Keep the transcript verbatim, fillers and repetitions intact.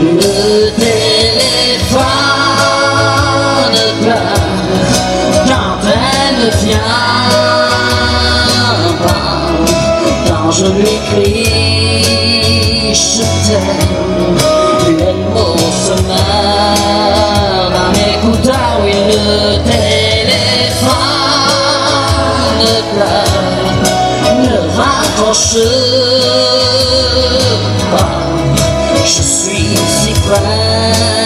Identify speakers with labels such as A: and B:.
A: Le téléphone pleure quand elle ne vient pas. Quand je lui crie je t'aime, les mots se meurent dans mes écouteurs. Oui, le téléphone pleure, ne raccroche pas. Je suis si près